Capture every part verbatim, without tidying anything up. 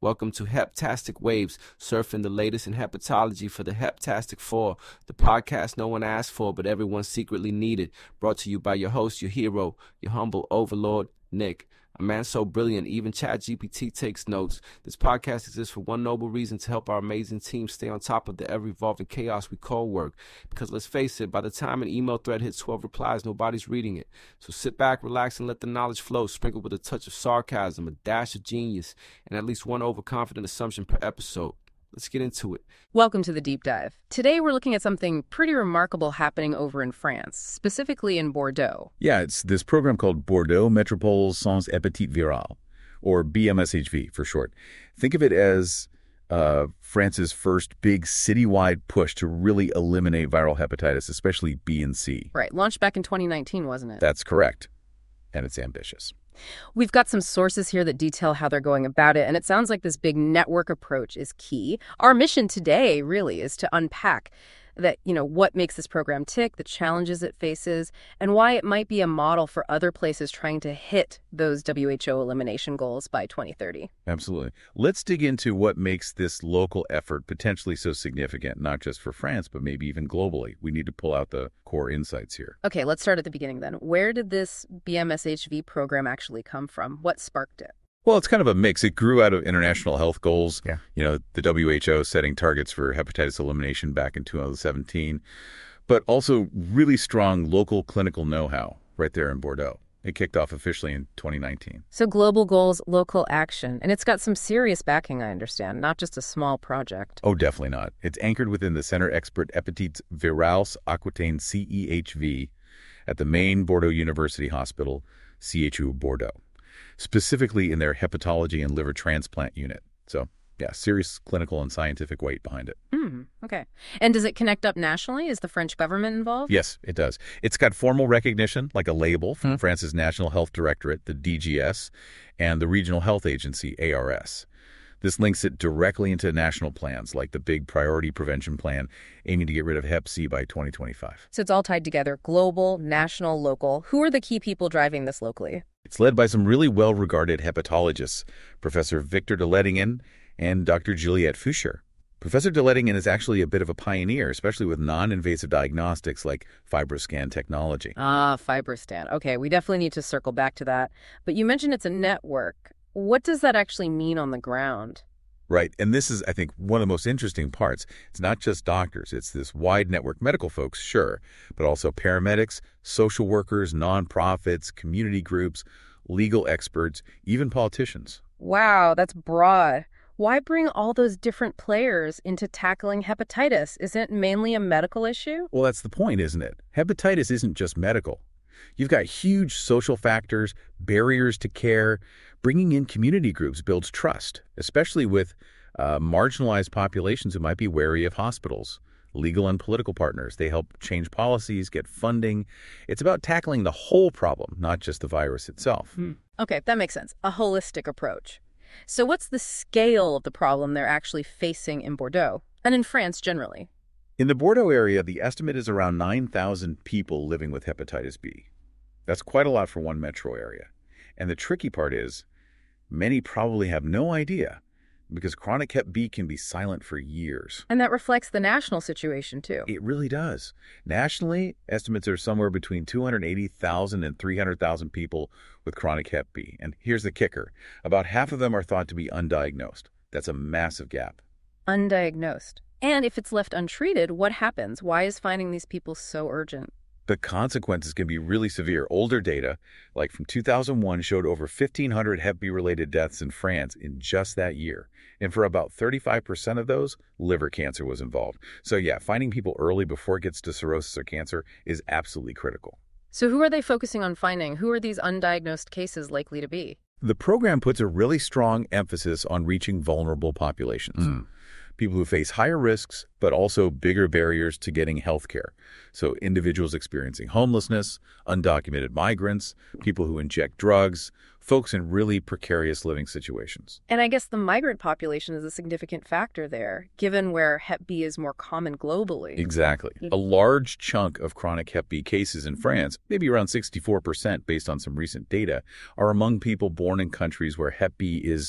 Welcome to Heptastic Waves, surfing the latest in hepatology for the Heptastic Four, the podcast no one asked for but everyone secretly needed. Brought to you by your host, your hero, your humble overlord, Nick. A man so brilliant, even ChatGPT takes notes. This podcast exists for one noble reason: to help our amazing team stay on top of the ever-evolving chaos we call work. Because let's face it, by the time an email thread hits twelve replies, nobody's reading it. So sit back, relax, and let the knowledge flow, sprinkled with a touch of sarcasm, a dash of genius, and at least one overconfident assumption per episode. Let's get into it. Welcome to the Deep Dive. Today we're looking at something pretty remarkable happening over in France, specifically in Bordeaux. Yeah, it's this program called Bordeaux Métropole Sans Hépatite Virale, or B M S H V for short. Think of it as uh, France's first big citywide push to really eliminate viral hepatitis, especially B and C. Right, launched back in twenty nineteen, wasn't it? That's correct. And it's ambitious. We've got some sources here that detail how they're going about it, and it sounds like this big network approach is key. Our mission today really is to unpack that, you know, what makes this program tick, the challenges it faces, and why it might be a model for other places trying to hit those W H O elimination goals by twenty thirty. Absolutely. Let's dig into what makes this local effort potentially so significant, not just for France, but maybe even globally. We need to pull out the core insights here. Okay, let's start at the beginning then. Where did this B M S H V program actually come from? What sparked it? Well, it's kind of a mix. It grew out of international health goals. Yeah. You know, the W H O setting targets for hepatitis elimination back in two thousand seventeen, but also really strong local clinical know-how right there in Bordeaux. It kicked off officially in twenty nineteen. So global goals, local action. And it's got some serious backing, I understand, not just a small project. Oh, definitely not. It's anchored within the Centre Expert Hépatites Virales Aquitaine C E H V at the main Bordeaux University Hospital, C H U Bordeaux, specifically in their hepatology and liver transplant unit. So, yeah, serious clinical and scientific weight behind it. Mm, okay. And does it connect up nationally? Is the French government involved? Yes, it does. It's got formal recognition, like a label from Hmm. France's National Health Directorate, the D G S, and the Regional Health Agency, A R S. This links it directly into national plans, like the big priority prevention plan, aiming to get rid of Hep C by twenty twenty-five. So it's all tied together, global, national, local. Who are the key people driving this locally? It's led by some really well-regarded hepatologists, Professor Victor de Lettingen and Doctor Juliette Foucher. Professor de Lettingen is actually a bit of a pioneer, especially with non-invasive diagnostics like FibroScan technology. Ah, FibroScan. Okay, we definitely need to circle back to that. But you mentioned it's a network. What does that actually mean on the ground? Right, and this is, I think, one of the most interesting parts. It's not just doctors. It's this wide network. Medical folks, sure, but also paramedics, social workers, nonprofits, community groups, legal experts, even politicians. Wow, that's broad. Why bring all those different players into tackling hepatitis? Isn't it mainly a medical issue? Well, that's the point, isn't it? Hepatitis isn't just medical. You've got huge social factors, barriers to care. Bringing in community groups builds trust, especially with uh, marginalized populations who might be wary of hospitals. Legal and political partners, they help change policies, get funding. It's about tackling the whole problem, not just the virus itself. Hmm. Okay, that makes sense. A holistic approach. So what's the scale of the problem they're actually facing in Bordeaux and in France generally? In the Bordeaux area, the estimate is around nine thousand people living with hepatitis B. That's quite a lot for one metro area. And the tricky part is, many probably have no idea, because chronic hep B can be silent for years. And that reflects the national situation, too. It really does. Nationally, estimates are somewhere between two hundred eighty thousand and three hundred thousand people with chronic hep B. And here's the kicker. About half of them are thought to be undiagnosed. That's a massive gap. Undiagnosed. And if it's left untreated, what happens? Why is finding these people so urgent? The consequences can be really severe. Older data, like from two thousand one, showed over fifteen hundred hep B-related deaths in France in just that year. And for about thirty-five percent of those, liver cancer was involved. So yeah, finding people early before it gets to cirrhosis or cancer is absolutely critical. So who are they focusing on finding? Who are these undiagnosed cases likely to be? The program puts a really strong emphasis on reaching vulnerable populations. Mm. People who face higher risks, but also bigger barriers to getting health care. So individuals experiencing homelessness, undocumented migrants, people who inject drugs, folks in really precarious living situations. And I guess the migrant population is a significant factor there, given where hep B is more common globally. Exactly. A large chunk of chronic hep B cases in France, maybe around sixty-four percent based on some recent data, are among people born in countries where hep B is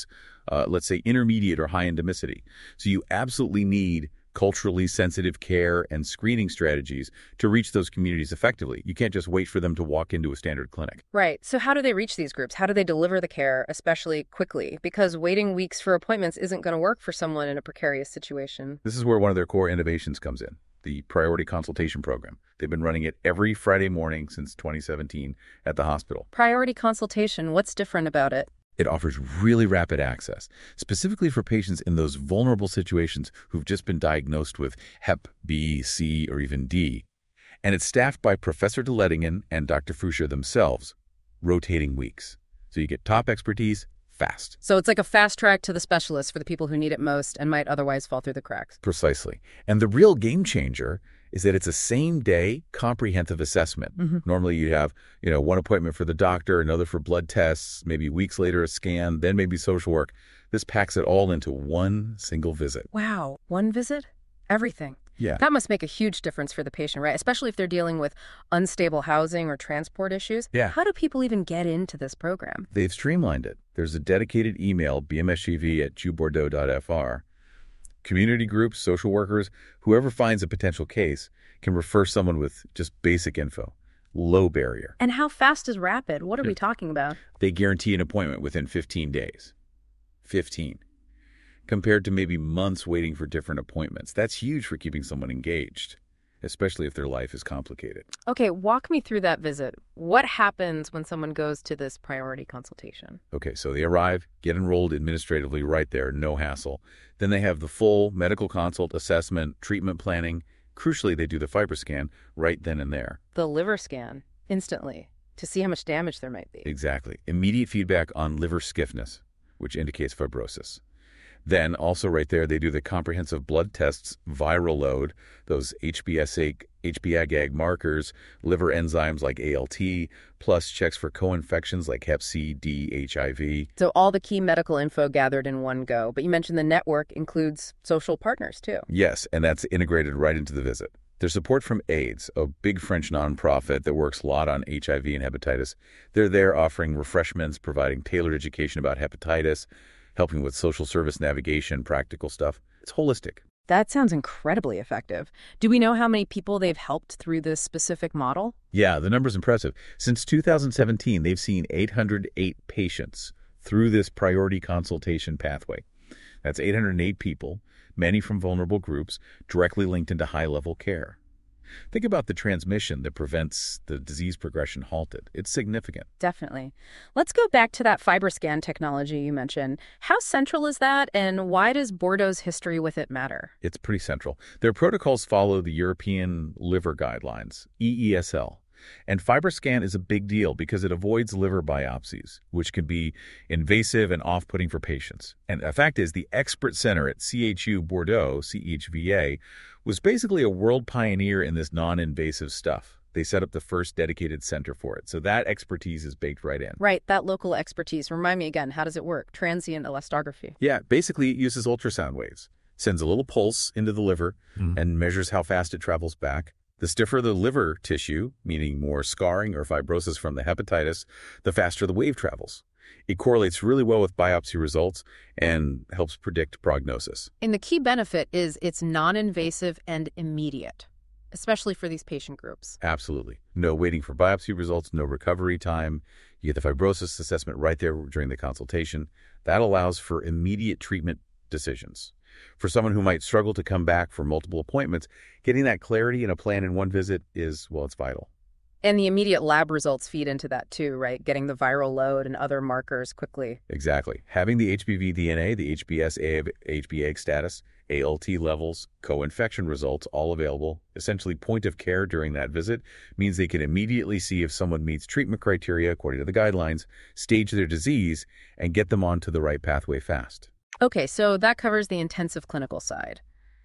uh, let's say intermediate or high endemicity. So you absolutely need culturally sensitive care and screening strategies to reach those communities effectively. You can't just wait for them to walk into a standard clinic. Right. So how do they reach these groups? How do they deliver the care, especially quickly? Because waiting weeks for appointments isn't going to work for someone in a precarious situation. This is where one of their core innovations comes in, the Priority Consultation Program. They've been running it every Friday morning since twenty seventeen at the hospital. Priority consultation, what's different about it? It offers really rapid access, specifically for patients in those vulnerable situations who've just been diagnosed with Hep B, C, or even D. And it's staffed by Professor de Lettingen and Doctor Fruscia themselves, rotating weeks. So you get top expertise fast. So it's like a fast track to the specialist for the people who need it most and might otherwise fall through the cracks. Precisely. And the real game changer is that it's a same-day comprehensive assessment. Mm-hmm. Normally you have, you know, one appointment for the doctor, another for blood tests, maybe weeks later a scan, then maybe social work. This packs it all into one single visit. Wow. One visit? Everything. Yeah. That must make a huge difference for the patient, right? Especially if they're dealing with unstable housing or transport issues. Yeah. How do people even get into this program? They've streamlined it. There's a dedicated email, b m s g v at j u bordeaux dot f r. Community groups, social workers, whoever finds a potential case can refer someone with just basic info. Low barrier. And how fast is rapid? What are we talking about? They guarantee an appointment within fifteen days. fifteen. Compared to maybe months waiting for different appointments. That's huge for keeping someone engaged, especially if their life is complicated. Okay, walk me through that visit. What happens when someone goes to this priority consultation? Okay, so they arrive, get enrolled administratively right there, no hassle. Then they have the full medical consult, assessment, treatment planning. Crucially, they do the FibroScan right then and there. The liver scan, instantly, to see how much damage there might be. Exactly. Immediate feedback on liver stiffness, which indicates fibrosis. Then, also right there, they do the comprehensive blood tests, viral load, those H B S A, H B A G A G markers, liver enzymes like A L T, plus checks for co-infections like Hep C, D, H I V. So all the key medical info gathered in one go. But you mentioned the network includes social partners, too. Yes, and that's integrated right into the visit. There's support from AIDS, a big French nonprofit that works a lot on H I V and hepatitis. They're there offering refreshments, providing tailored education about hepatitis, helping with social service navigation, practical stuff. It's holistic. That sounds incredibly effective. Do we know how many people they've helped through this specific model? Yeah, the number's impressive. Since two thousand seventeen, they've seen eight hundred eight patients through this priority consultation pathway. That's eight hundred eight people, many from vulnerable groups, directly linked into high-level care. Think about the transmission that prevents the disease progression halted. It's significant. Definitely. Let's go back to that FibroScan technology you mentioned. How central is that, and why does Bordeaux's history with it matter? It's pretty central. Their protocols follow the European Liver Guidelines, E E S L. And FibroScan is a big deal because it avoids liver biopsies, which can be invasive and off-putting for patients. And the fact is, the expert center at C H U Bordeaux, C H V A, was basically a world pioneer in this non-invasive stuff. They set up the first dedicated center for it. So that expertise is baked right in. Right, that local expertise. Remind me again, how does it work? Transient elastography. Yeah, basically it uses ultrasound waves, sends a little pulse into the liver, mm. and measures how fast it travels back. The stiffer the liver tissue, meaning more scarring or fibrosis from the hepatitis, the faster the wave travels. It correlates really well with biopsy results and helps predict prognosis. And the key benefit is it's non-invasive and immediate, especially for these patient groups. Absolutely. No waiting for biopsy results, no recovery time. You get the fibrosis assessment right there during the consultation. That allows for immediate treatment decisions. For someone who might struggle to come back for multiple appointments, getting that clarity in a plan in one visit is, well, it's vital. And the immediate lab results feed into that too, right? Getting the viral load and other markers quickly. Exactly. Having the H B V D N A, the H B S A, H B A status, A L T levels, co-infection results, all available, essentially point of care during that visit, means they can immediately see if someone meets treatment criteria according to the guidelines, stage their disease, and get them onto the right pathway fast. Okay, so that covers the intensive clinical side.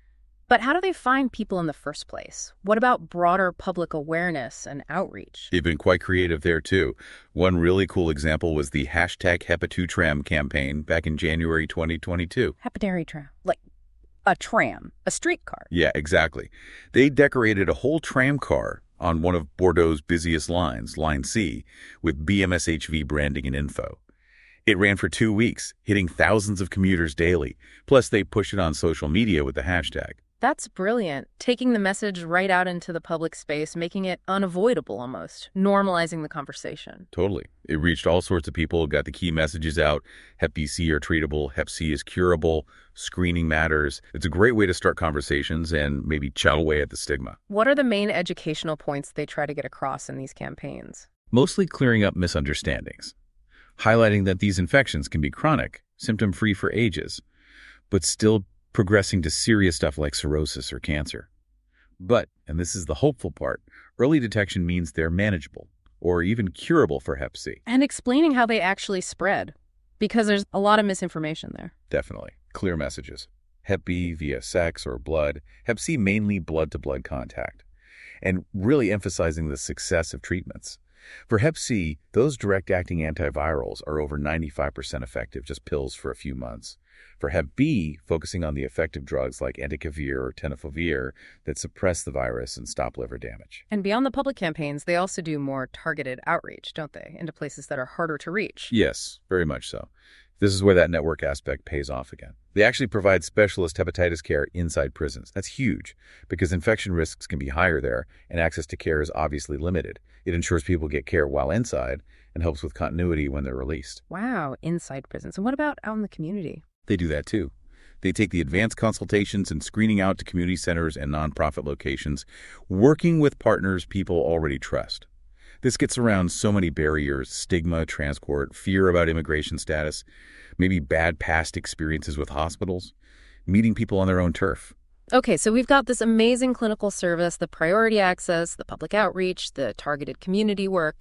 But how do they find people in the first place? What about broader public awareness and outreach? They've been quite creative there, too. One really cool example was the hashtag Hepatutram campaign back in January twenty twenty-two. Hepatutram, like a tram, a streetcar. Yeah, exactly. They decorated a whole tram car on one of Bordeaux's busiest lines, Line C, with B M S H V branding and info. It ran for two weeks, hitting thousands of commuters daily. Plus, they pushed it on social media with the hashtag. That's brilliant. Taking the message right out into the public space, making it unavoidable almost, normalizing the conversation. Totally. It reached all sorts of people, got the key messages out. Hep B C are treatable, Hep C is curable, screening matters. It's a great way to start conversations and maybe chow away at the stigma. What are the main educational points they try to get across in these campaigns? Mostly clearing up misunderstandings, highlighting that these infections can be chronic, symptom-free for ages, but still progressing to serious stuff like cirrhosis or cancer. But, and this is the hopeful part, early detection means they're manageable or even curable for Hep C. And explaining how they actually spread, because there's a lot of misinformation there. Definitely. Clear messages. Hep B via sex or blood, Hep C mainly blood-to-blood contact, and really emphasizing the success of treatments. For Hep C, those direct-acting antivirals are over ninety-five percent effective, just pills for a few months. For Hep B, focusing on the effective drugs like entecavir or tenofovir that suppress the virus and stop liver damage. And beyond the public campaigns, they also do more targeted outreach, don't they, into places that are harder to reach? Yes, very much so. This is where that network aspect pays off again. They actually provide specialist hepatitis care inside prisons. That's huge because infection risks can be higher there and access to care is obviously limited. It ensures people get care while inside and helps with continuity when they're released. Wow, inside prisons. And what about out in the community? They do that too. They take the advanced consultations and screening out to community centers and nonprofit locations, working with partners people already trust. This gets around so many barriers: stigma, transport, fear about immigration status, maybe bad past experiences with hospitals, meeting people on their own turf. Okay, so we've got this amazing clinical service, the priority access, the public outreach, the targeted community work.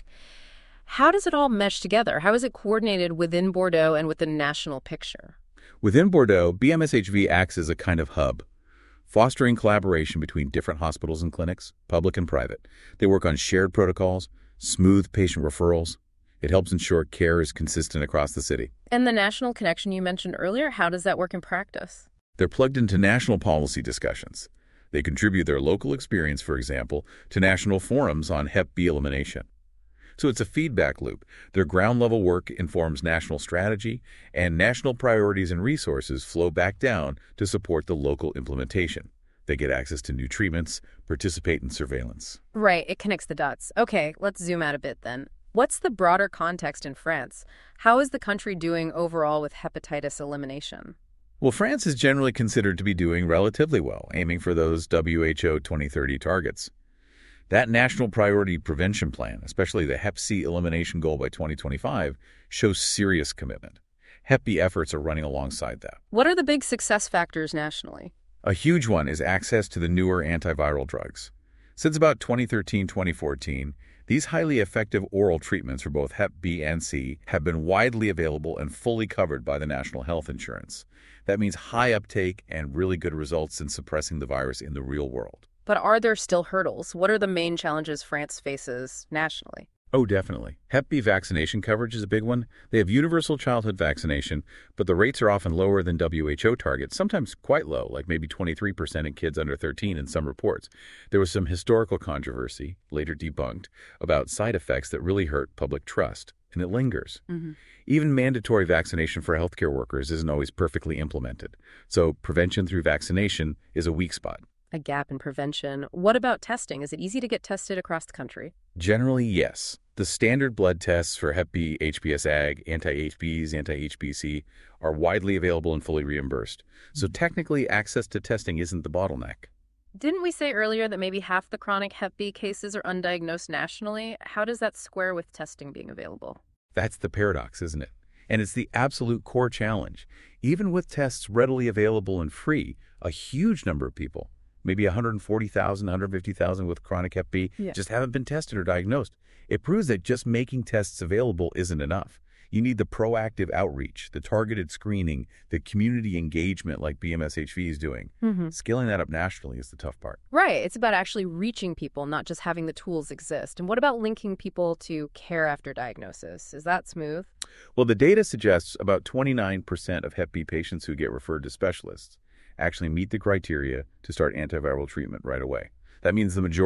How does it all mesh together? How is it coordinated within Bordeaux and with the national picture? Within Bordeaux, B M S H V acts as a kind of hub, fostering collaboration between different hospitals and clinics, public and private. They work on shared protocols, smooth patient referrals. It helps ensure care is consistent across the city. And the national connection you mentioned earlier, how does that work in practice? They're plugged into national policy discussions. They contribute their local experience, for example, to national forums on Hep B elimination. So it's a feedback loop. Their ground-level work informs national strategy, and national priorities and resources flow back down to support the local implementation. They get access to new treatments, participate in surveillance. Right, it connects the dots. Okay, let's zoom out a bit then. What's the broader context in France? How is the country doing overall with hepatitis elimination? Well, France is generally considered to be doing relatively well, aiming for those W H O twenty thirty targets. That National Priority Prevention Plan, especially the Hep C elimination goal by twenty twenty-five, shows serious commitment. Hep B efforts are running alongside that. What are the big success factors nationally? A huge one is access to the newer antiviral drugs. Since about twenty thirteen to twenty fourteen, these highly effective oral treatments for both Hep B and C have been widely available and fully covered by the National Health Insurance. That means high uptake and really good results in suppressing the virus in the real world. But are there still hurdles? What are the main challenges France faces nationally? Oh, definitely. Hep B vaccination coverage is a big one. They have universal childhood vaccination, but the rates are often lower than W H O targets, sometimes quite low, like maybe twenty-three percent in kids under thirteen in some reports. There was some historical controversy, later debunked, about side effects that really hurt public trust, and it lingers. Mm-hmm. Even mandatory vaccination for healthcare workers isn't always perfectly implemented, so prevention through vaccination is a weak spot. A gap in prevention. What about testing? Is it easy to get tested across the country? Generally, yes. The standard blood tests for Hep B, H B s A G, anti-H Bs, anti-H B C are widely available and fully reimbursed. So technically, access to testing isn't the bottleneck. Didn't we say earlier that maybe half the chronic Hep B cases are undiagnosed nationally? How does that square with testing being available? That's the paradox, isn't it? And it's the absolute core challenge. Even with tests readily available and free, a huge number of people, maybe one hundred forty thousand, one hundred fifty thousand with chronic Hep B, yeah. just haven't been tested or diagnosed. It proves that just making tests available isn't enough. You need the proactive outreach, the targeted screening, the community engagement like B M S H V is doing. Mm-hmm. Scaling that up nationally is the tough part. Right. It's about actually reaching people, not just having the tools exist. And what about linking people to care after diagnosis? Is that smooth? Well, the data suggests about twenty-nine percent of Hep B patients who get referred to specialists actually meet the criteria to start antiviral treatment right away. That means the majority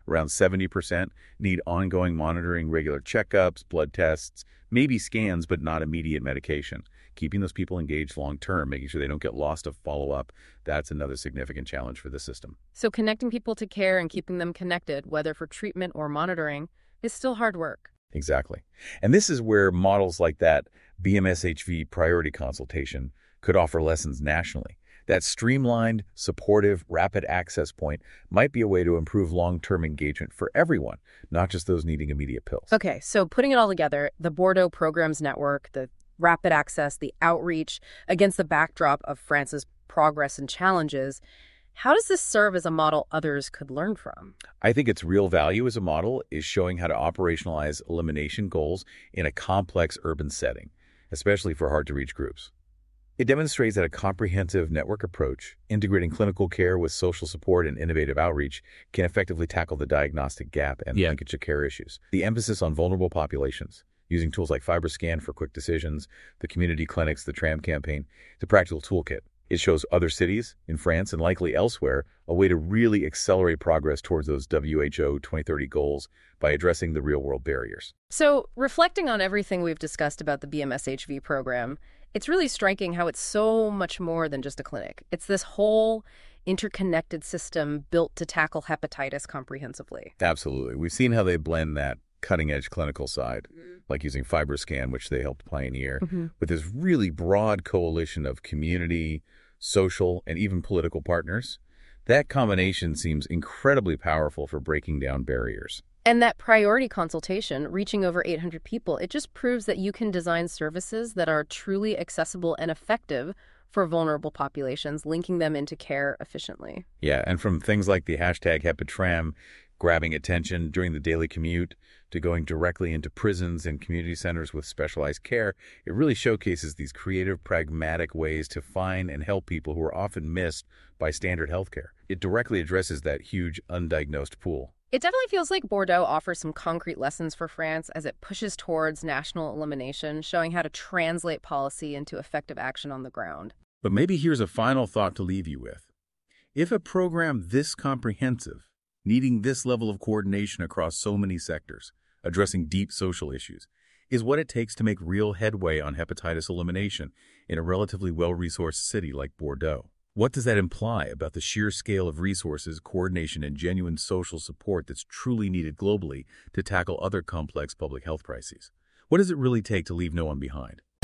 Around seventy percent need ongoing monitoring, regular checkups, blood tests, maybe scans, but not immediate medication. Keeping those people engaged long-term, making sure they don't get lost of follow-up, that's another significant challenge for the system. So connecting people to care and keeping them connected, whether for treatment or monitoring, is still hard work. Exactly. And this is where models like that B M S H V priority consultation could offer lessons nationally. That streamlined, supportive, rapid access point might be a way to improve long-term engagement for everyone, not just those needing immediate pills. Okay, so putting it all together, the Bordeaux Programs Network, the rapid access, the outreach, against the backdrop of France's progress and challenges, how does this serve as a model others could learn from? I think its real value as a model is showing how to operationalize elimination goals in a complex urban setting, especially for hard-to-reach groups. It demonstrates that a comprehensive network approach, integrating clinical care with social support and innovative outreach, can effectively tackle the diagnostic gap and Yeah. linkage of care issues. The emphasis on vulnerable populations, using tools like FibroScan for quick decisions, the community clinics, the TRAM campaign, it's a practical toolkit. It shows other cities in France and likely elsewhere a way to really accelerate progress towards those W H O twenty thirty goals by addressing the real-world barriers. So, reflecting on everything we've discussed about the B M S H V program, it's really striking how it's so much more than just a clinic. It's this whole interconnected system built to tackle hepatitis comprehensively. Absolutely. We've seen how they blend that cutting-edge clinical side, like using FibroScan, which they helped pioneer, Mm-hmm. with this really broad coalition of community, social, and even political partners. That combination seems incredibly powerful for breaking down barriers. And that priority consultation, reaching over eight hundred people, it just proves that you can design services that are truly accessible and effective for vulnerable populations, linking them into care efficiently. Yeah, and from things like the hashtag HepaTram grabbing attention during the daily commute to going directly into prisons and community centers with specialized care, it really showcases these creative, pragmatic ways to find and help people who are often missed by standard healthcare. It directly addresses that huge undiagnosed pool. It definitely feels like Bordeaux offers some concrete lessons for France as it pushes towards national elimination, showing how to translate policy into effective action on the ground. But maybe here's a final thought to leave you with. If a program this comprehensive, needing this level of coordination across so many sectors, addressing deep social issues, is what it takes to make real headway on hepatitis elimination in a relatively well-resourced city like Bordeaux, what does that imply about the sheer scale of resources, coordination, and genuine social support that's truly needed globally to tackle other complex public health crises? What does it really take to leave no one behind?